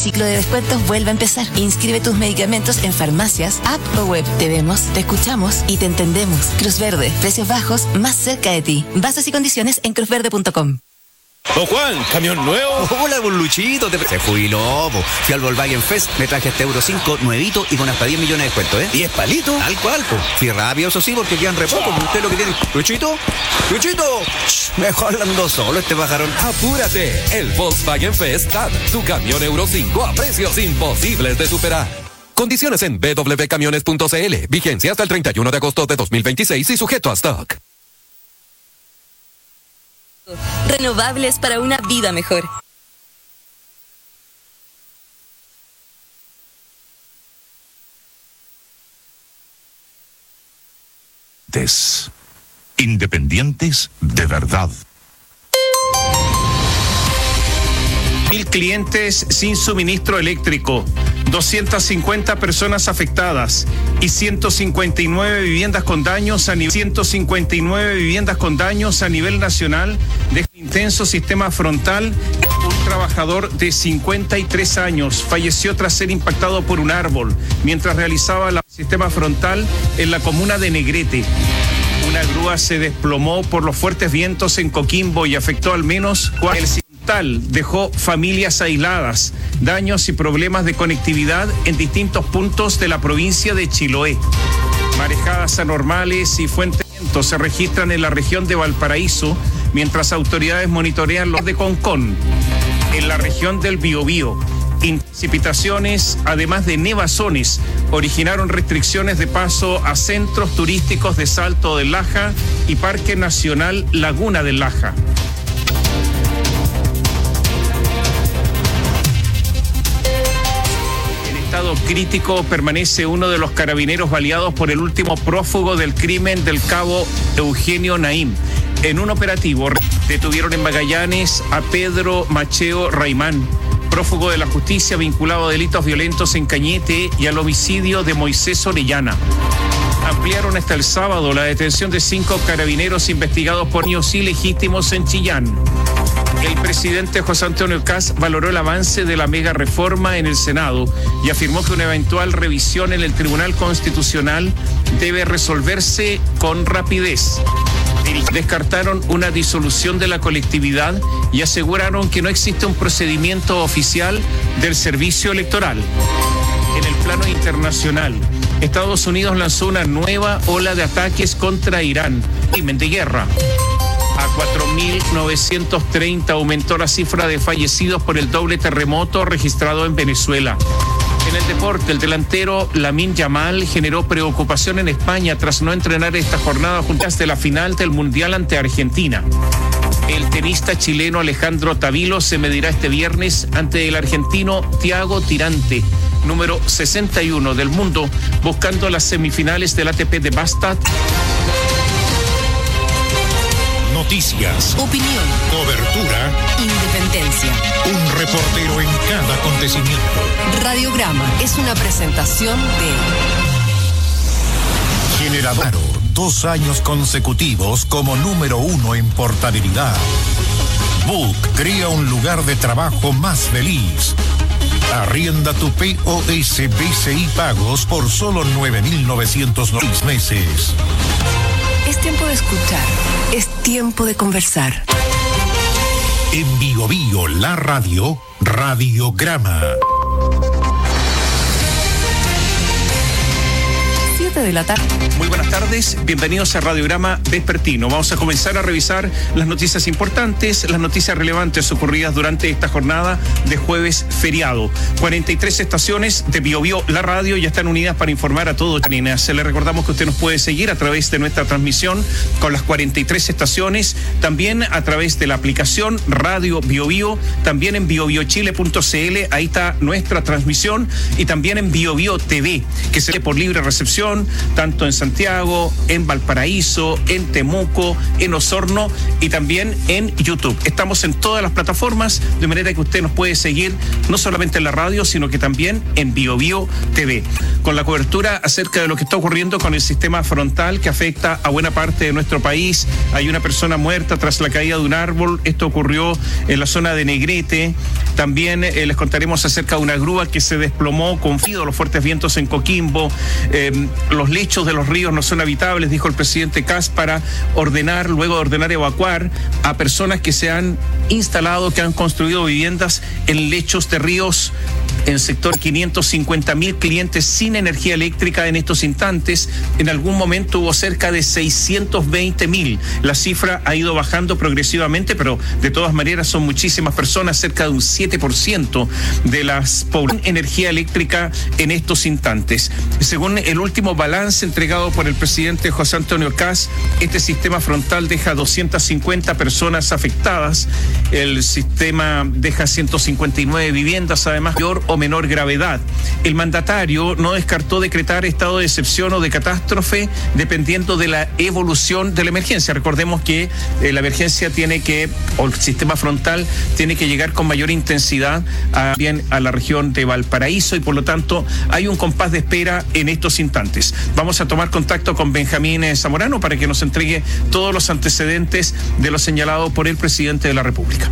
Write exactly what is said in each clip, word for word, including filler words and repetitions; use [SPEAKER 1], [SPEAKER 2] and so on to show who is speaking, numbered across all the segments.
[SPEAKER 1] ciclo de descuentos vuelve a empezar. Inscribe tus medicamentos en farmacias, app o web. Te vemos, te escuchamos y te entendemos. Cruz Verde, precios bajos más cerca de ti. Bases y condiciones en cruz verde punto com.
[SPEAKER 2] Don Juan, ¿camión nuevo?
[SPEAKER 3] Hola, don Luchito. Te... Se jubiló, po. Fui al Volkswagen Fest, me traje este Euro cinco nuevito y con hasta diez millones de descuento, ¿eh?
[SPEAKER 2] ¿diez palitos?
[SPEAKER 3] Tal cual, po. Fui rápido, eso sí, porque quedan re poco. Usted lo que tiene. Luchito, Luchito. Shh, mejor andando solo este pajarón.
[SPEAKER 4] Apúrate, el Volkswagen Fest T A D, tu camión Euro cinco a precios imposibles de superar. Condiciones en b w camiones punto c l. Vigencia hasta el treinta y uno de agosto de dos mil veintiséis y sujeto a stock.
[SPEAKER 1] Renovables para una vida mejor.
[SPEAKER 5] Independientes de verdad.
[SPEAKER 6] Mil clientes sin suministro eléctrico, doscientas cincuenta personas afectadas y ciento cincuenta y nueve viviendas con daños a nivel ciento cincuenta y nueve viviendas con daños a nivel nacional de intenso sistema frontal. Un trabajador de cincuenta y tres años falleció tras ser impactado por un árbol mientras realizaba el sistema frontal en la comuna de Negrete. Una grúa se desplomó por los fuertes vientos en Coquimbo y afectó al menos cuatro. Tal dejó familias aisladas, daños y problemas de conectividad en distintos puntos de la provincia de Chiloé. Marejadas anormales y fuentes de viento se registran en la región de Valparaíso, mientras autoridades monitorean los de Concón. En la región del Biobío, precipitaciones, además de nevazones, originaron restricciones de paso a centros turísticos de Salto del Laja y Parque Nacional Laguna del Laja. Estado crítico permanece uno de los carabineros baleados por el último prófugo del crimen del cabo Eugenio Naim. En un operativo detuvieron en Magallanes a Pedro Macheo Raimán, prófugo de la justicia vinculado a delitos violentos en Cañete y al homicidio de Moisés Orellana. Ampliaron hasta el sábado la detención de cinco carabineros investigados por niños ilegítimos en Chillán. El presidente José Antonio Kast valoró el avance de la mega reforma en el Senado y afirmó que una eventual revisión en el Tribunal Constitucional debe resolverse con rapidez. Descartaron una disolución de la colectividad y aseguraron que no existe un procedimiento oficial del servicio electoral. En el plano internacional, Estados Unidos lanzó una nueva ola de ataques contra Irán, crimen de guerra. A cuatro mil novecientos treinta aumentó la cifra de fallecidos por el doble terremoto registrado en Venezuela. En el deporte, el delantero Lamine Yamal generó preocupación en España tras no entrenar esta jornada juntas de la final del Mundial ante Argentina. El tenista chileno Alejandro Tavilo se medirá este viernes ante el argentino Thiago Tirante, número sesenta y uno del mundo, buscando las semifinales del A T P de Bastad.
[SPEAKER 5] Noticias,
[SPEAKER 1] opinión,
[SPEAKER 5] cobertura,
[SPEAKER 1] independencia.
[SPEAKER 5] Un reportero en cada acontecimiento.
[SPEAKER 1] Radiograma es una presentación de
[SPEAKER 5] Generador, dos años consecutivos como número uno en portabilidad. Book crea un lugar de trabajo más feliz. Arrienda tu P O S B C I Pagos por solo nueve mil novecientos meses.
[SPEAKER 1] Es tiempo de escuchar, es tiempo de conversar.
[SPEAKER 5] En Bio Bio, la radio, Radiograma.
[SPEAKER 1] De la tarde.
[SPEAKER 6] Muy buenas tardes, bienvenidos a Radiograma Vespertino. Vamos a comenzar a revisar las noticias importantes, las noticias relevantes ocurridas durante esta jornada de jueves feriado. cuarenta y tres estaciones de Bio Bio, la radio, ya están unidas para informar a todos. Se le recordamos que usted nos puede seguir a través de nuestra transmisión con las cuarenta y tres estaciones, también a través de la aplicación Radio Bio Bio, también en bio bio chile punto c l, ahí está nuestra transmisión, y también en Bio Bio T V, que se ve por libre recepción región, tanto en Santiago, en Valparaíso, en Temuco, en Osorno y también en YouTube. Estamos en todas las plataformas, de manera que usted nos puede seguir no solamente en la radio, sino que también en BioBio T V, con la cobertura acerca de lo que está ocurriendo con el sistema frontal que afecta a buena parte de nuestro país. Hay una persona muerta tras la caída de un árbol. Esto ocurrió en la zona de Negrete. También eh, les contaremos acerca de una grúa que se desplomó con los fuertes vientos en Coquimbo. Eh, los lechos de los ríos no son habitables, dijo el presidente Kast, para ordenar, luego de ordenar evacuar a personas que se han instalado, que han construido viviendas en lechos de ríos. En sector quinientos cincuenta mil clientes sin energía eléctrica en estos instantes. En algún momento hubo cerca de seiscientos veinte mil. La cifra ha ido bajando progresivamente, pero de todas maneras son muchísimas personas, cerca de un siete por ciento de las poblaciones sin energía eléctrica en estos instantes. Según el último balance entregado por el presidente José Antonio Kast, este sistema frontal deja doscientas cincuenta personas afectadas. El sistema deja ciento cincuenta y nueve viviendas, además, mayor o menor gravedad. El mandatario no descartó decretar estado de excepción o de catástrofe dependiendo de la evolución de la emergencia. Recordemos que eh, la emergencia tiene que, o el sistema frontal tiene que llegar con mayor intensidad a, bien a la región de Valparaíso, y por lo tanto hay un compás de espera en estos instantes. Vamos a tomar contacto con Benjamín Zamorano para que nos entregue todos los antecedentes de lo señalado por el presidente de la República.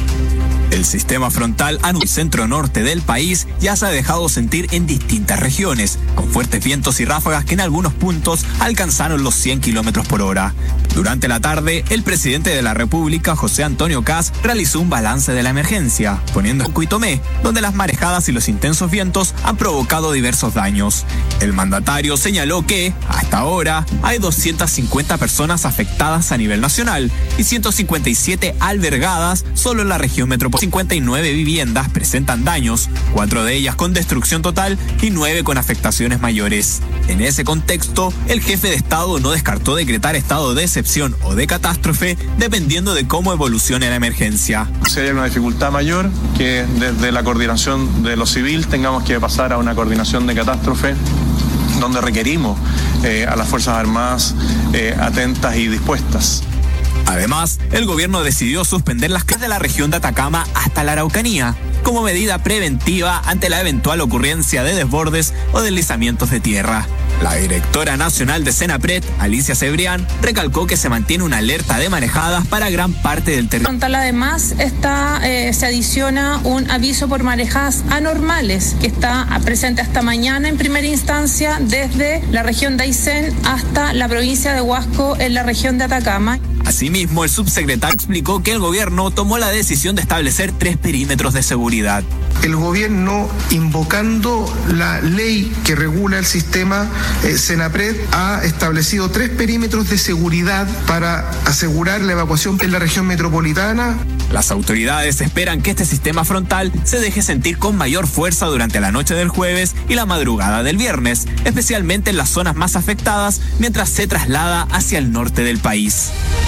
[SPEAKER 7] El sistema frontal en el centro norte del país ya se ha dejado sentir en distintas regiones, con fuertes vientos y ráfagas que en algunos puntos alcanzaron los cien kilómetros por hora. Durante la tarde, el presidente de la República, José Antonio Kast, realizó un balance de la emergencia, poniendo en Cuitomé, donde las marejadas y los intensos vientos han provocado diversos daños. El mandatario señaló que, hasta ahora, hay doscientas cincuenta personas afectadas a nivel nacional y ciento cincuenta y siete albergadas solo en la región metropolitana. cincuenta y nueve viviendas presentan daños, cuatro de ellas con destrucción total y nueve con afectaciones mayores. En ese contexto, el jefe de Estado no descartó decretar estado de excepción o de catástrofe dependiendo de cómo evolucione la emergencia.
[SPEAKER 8] Si hay una dificultad mayor, que desde la coordinación de lo civil tengamos que pasar a una coordinación de catástrofe, donde requerimos eh, a las Fuerzas Armadas eh, atentas y dispuestas.
[SPEAKER 7] Además, el gobierno decidió suspender las clases de la región de Atacama hasta la Araucanía, como medida preventiva ante la eventual ocurrencia de desbordes o deslizamientos de tierra. La directora nacional de Senapred, Alicia Cebrián, recalcó que se mantiene una alerta de marejadas para gran parte del territorio.
[SPEAKER 9] Además, está, eh, se adiciona un aviso por marejadas anormales que está presente hasta mañana en primera instancia desde la región de Aysén hasta la provincia de Huasco en la región de Atacama.
[SPEAKER 7] Asimismo, el subsecretario explicó que el gobierno tomó la decisión de establecer tres perímetros de seguridad.
[SPEAKER 10] El gobierno, invocando la ley que regula el sistema eh, Senapred, ha establecido tres perímetros de seguridad para asegurar la evacuación en la región metropolitana.
[SPEAKER 7] Las autoridades esperan que este sistema frontal se deje sentir con mayor fuerza durante la noche del jueves y la madrugada del viernes, especialmente en las zonas más afectadas, mientras se traslada hacia el norte del país.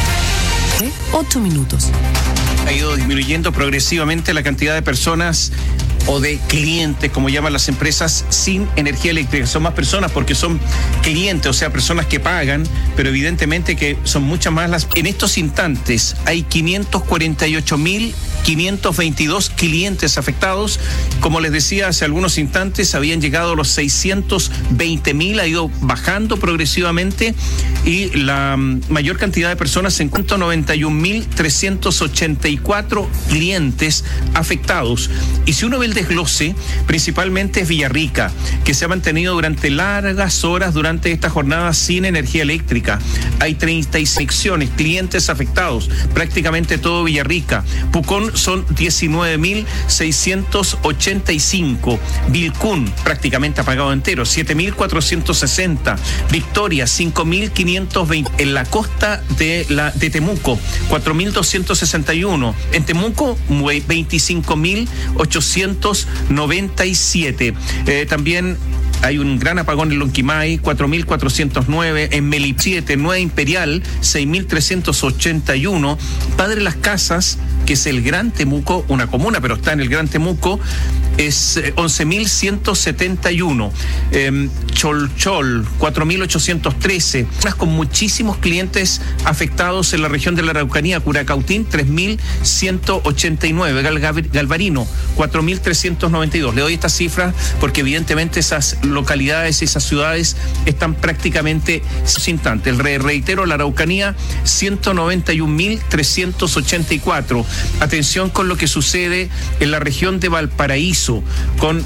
[SPEAKER 1] Ocho minutos.
[SPEAKER 6] Ha ido disminuyendo progresivamente la cantidad de personas o de clientes, como llaman las empresas, sin energía eléctrica. Son más personas porque son clientes, o sea, personas que pagan, pero evidentemente que son muchas más las... En estos instantes hay quinientos cuarenta y ocho mil quinientos veintidós clientes afectados. Como les decía hace algunos instantes, habían llegado a los seiscientos veinte mil, ha ido bajando progresivamente, y la mayor cantidad de personas se encuentra noventa y un mil trescientos ochenta y cuatro clientes afectados. Y si uno ve el desglose, principalmente es Villarrica, que se ha mantenido durante largas horas durante esta jornada sin energía eléctrica. Hay treinta y seis secciones, clientes afectados, prácticamente todo Villarrica. Pucón son diecinueve mil seiscientos ochenta y cinco. Vilcún, prácticamente apagado entero, siete mil cuatrocientos sesenta. Victoria, cinco mil quinientos veinte. En la costa de, la, de Temuco, cuatro mil doscientos sesenta y uno. En Temuco, veinticinco mil ochocientos noventa y siete. Eh, también hay un gran apagón en Lonquimay, cuatro mil cuatrocientos nueve, en Melipilla siete, Nueva Imperial, seis mil trescientos ochenta y uno, Padre Las Casas, que es el Gran Temuco, una comuna, pero está en el Gran Temuco, es once mil ciento setenta y uno. Eh, Cholchol, cuatro mil ochocientos trece. Con muchísimos clientes afectados en la región de la Araucanía. Curacautín, tres mil ciento ochenta y nueve. Galvarino, cuatro mil trescientos noventa y dos. Le doy estas cifras porque evidentemente esas localidades, esas ciudades están prácticamente instantes. Re reitero, la Araucanía, ciento noventa y un mil trescientos ochenta y cuatro. Atención con lo que sucede en la región de Valparaíso, con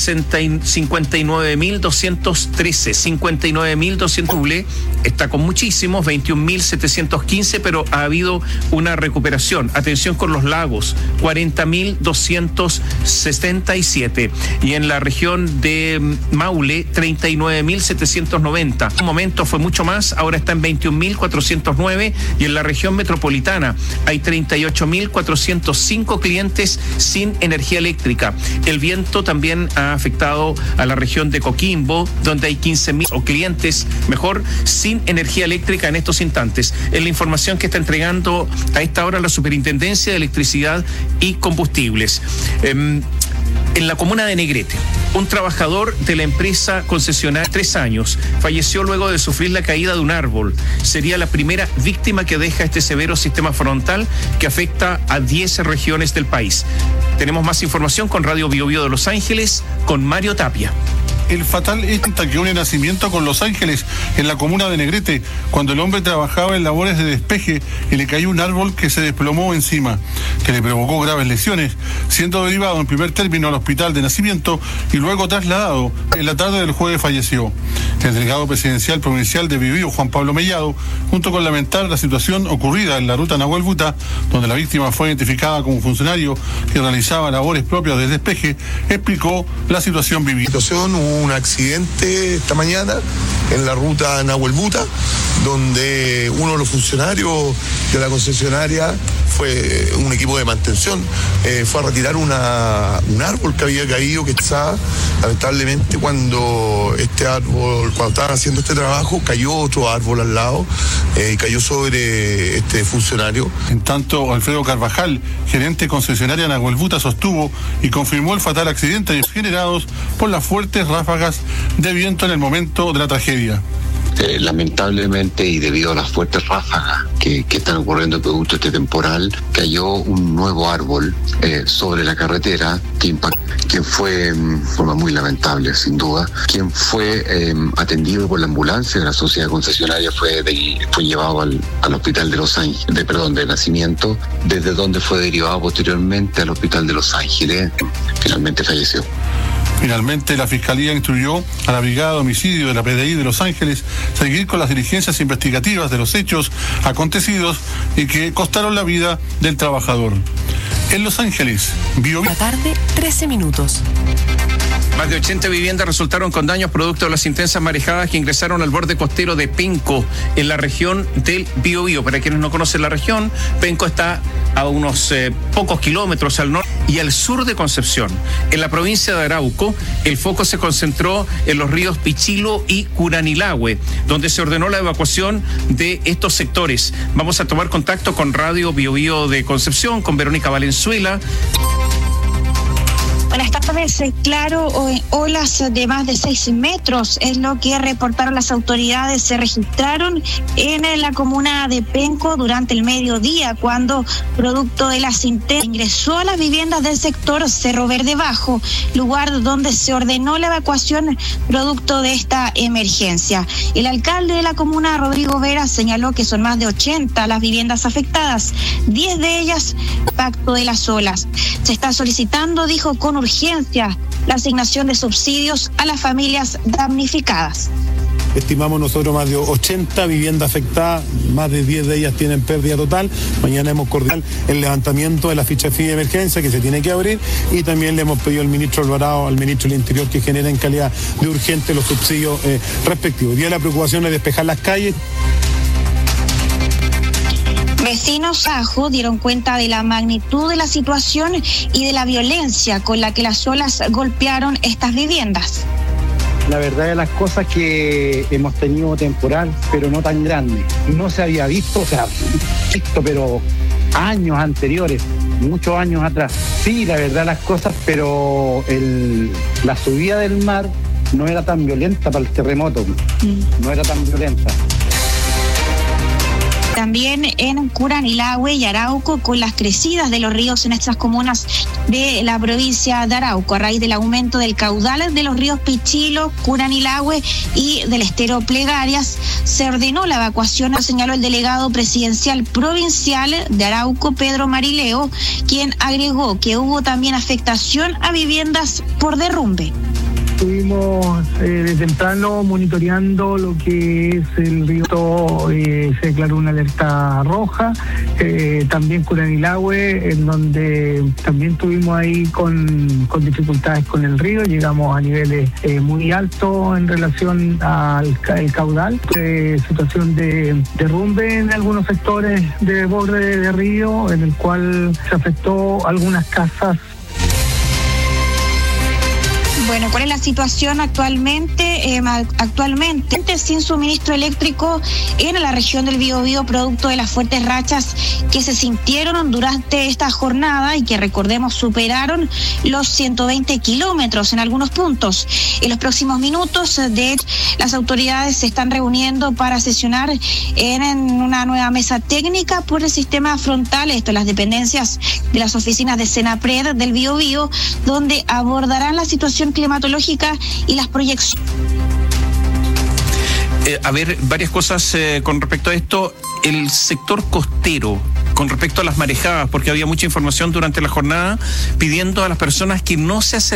[SPEAKER 6] cincuenta y nueve mil doscientos trece, cincuenta y nueve mil doscientos. Está con muchísimos, veintiún mil setecientos quince, pero ha habido una recuperación. Atención con los lagos, cuarenta mil doscientos setenta y siete. Y en la región de Maule, treinta y nueve mil setecientos noventa. En un momento fue mucho más, ahora está en veintiún mil cuatrocientos nueve. Y en la región metropolitana hay treinta y ocho mil cuatrocientos cinco clientes sin energía eléctrica. El viento también ha afectado a la región de Coquimbo, donde hay quince mil clientes, mejor, sin energía eléctrica en estos instantes. Es la información que está entregando a esta hora la Superintendencia de Electricidad y Combustibles. Eh, En la comuna de Negrete, un trabajador de la empresa concesionaria, tres años, falleció luego de sufrir la caída de un árbol. Sería la primera víctima que deja este severo sistema frontal que afecta a diez regiones del país. Tenemos más información con Radio Bio Bio de Los Ángeles, con Mario Tapia.
[SPEAKER 11] El fatal incidente que une Nacimiento con Los Ángeles, en la comuna de Negrete, cuando el hombre trabajaba en labores de despeje y le cayó un árbol que se desplomó encima, que le provocó graves lesiones, siendo derivado en primer término al hospital de Nacimiento y luego trasladado. En la tarde del jueves falleció. El delegado presidencial provincial de Biobío, Juan Pablo Mellado, junto con lamentar la situación ocurrida en la ruta Nahuel Buta, donde la víctima fue identificada como funcionario que realizaba labores propias de despeje, explicó la situación vivida.
[SPEAKER 12] Un accidente esta mañana en la ruta Nahuel Buta, donde uno de los funcionarios de la concesionaria fue un equipo de mantención, eh, fue a retirar una, un árbol que había caído, que estaba, lamentablemente cuando este árbol, cuando estaban haciendo este trabajo, cayó otro árbol al lado, eh, y cayó sobre este funcionario.
[SPEAKER 11] En tanto, Alfredo Carvajal, gerente concesionaria Nahuel Buta, sostuvo y confirmó el fatal accidente generados por las fuertes ráfagas de viento en el momento de la tragedia.
[SPEAKER 13] Eh, lamentablemente, y debido a las fuertes ráfagas que, que están ocurriendo producto de este temporal, cayó un nuevo árbol eh, sobre la carretera que impactó, quien fue de um, forma muy lamentable, sin duda. Quien fue eh, atendido por la ambulancia de la sociedad concesionaria fue, de, fue llevado al, al hospital de Los Ángeles, de, perdón, de Nacimiento, desde donde fue derivado posteriormente al hospital de Los Ángeles. Finalmente falleció.
[SPEAKER 11] Finalmente, la Fiscalía instruyó a la Brigada de Homicidio de la P D I de Los Ángeles seguir con las diligencias investigativas de los hechos acontecidos y que costaron la vida del trabajador. En Los Ángeles, Bio...
[SPEAKER 1] La tarde, trece minutos.
[SPEAKER 6] Más de ochenta viviendas resultaron con daños producto de las intensas marejadas que ingresaron al borde costero de Penco, en la región del Biobío. Para quienes no conocen la región, Penco está a unos eh, pocos kilómetros al norte y al sur de Concepción. En la provincia de Arauco, el foco se concentró en los ríos Pichilo y Curanilahue, donde se ordenó la evacuación de estos sectores. Vamos a tomar contacto con Radio Biobío de Concepción, con Verónica Valenzuela.
[SPEAKER 14] Buenas tardes. Claro, olas de más de seis metros es lo que reportaron las autoridades. Se registraron en la comuna de Penco durante el mediodía, cuando, producto de las intensas, ingresó a las viviendas del sector Cerro Verde Bajo, lugar donde se ordenó la evacuación producto de esta emergencia. El alcalde de la comuna, Rodrigo Vera, señaló que son más de ochenta las viviendas afectadas, diez de ellas impacto de las olas. Se está solicitando, dijo, con urgencia la asignación de subsidios a las familias damnificadas.
[SPEAKER 15] Estimamos nosotros más de ochenta viviendas afectadas, más de diez de ellas tienen pérdida total. Mañana hemos coordinado el levantamiento de la ficha F I de emergencia que se tiene que abrir, y también le hemos pedido al ministro Alvarado, al ministro del Interior, que genere en calidad de urgente los subsidios eh, respectivos. Hoy día la preocupación es despejar las calles.
[SPEAKER 14] Vecinos Ajo dieron cuenta de la magnitud de la situación y de la violencia con la que las olas golpearon estas viviendas.
[SPEAKER 16] La verdad de las cosas que hemos tenido temporal, pero no tan grande. No se había visto, o sea, visto, pero años anteriores, muchos años atrás. Sí, la verdad las cosas, pero el, la subida del mar no era tan violenta para el terremoto, mm. no era tan violenta.
[SPEAKER 14] También en Curanilahue y Arauco, con las crecidas de los ríos en estas comunas de la provincia de Arauco, a raíz del aumento del caudal de los ríos Pichilo, Curanilahue y del estero Plegarias, se ordenó la evacuación, lo señaló el delegado presidencial provincial de Arauco, Pedro Marileo, quien agregó que hubo también afectación a viviendas por derrumbe.
[SPEAKER 17] Estuvimos eh, de temprano monitoreando lo que es el río, eh, se declaró una alerta roja, eh, también Curanilahue, en donde también estuvimos ahí con, con dificultades con el río, llegamos a niveles eh, muy altos en relación al el caudal, eh, situación de derrumbe en algunos sectores de borde de río, en el cual se afectó algunas casas.
[SPEAKER 14] Bueno, ¿cuál es la situación actualmente? Eh, actualmente, sin suministro eléctrico en la región del Biobío, producto de las fuertes rachas que se sintieron durante esta jornada y que, recordemos, superaron los ciento veinte kilómetros en algunos puntos. En los próximos minutos, de hecho, las autoridades se están reuniendo para sesionar en, en una nueva mesa técnica por el sistema frontal, esto, las dependencias de las oficinas de Senapred del Biobío, donde abordarán la situación climatológica y las proyecciones.
[SPEAKER 6] Eh, a ver, varias cosas eh, con respecto a esto. El sector costero, con respecto a las marejadas, porque había mucha información durante la jornada pidiendo a las personas que no se acerquen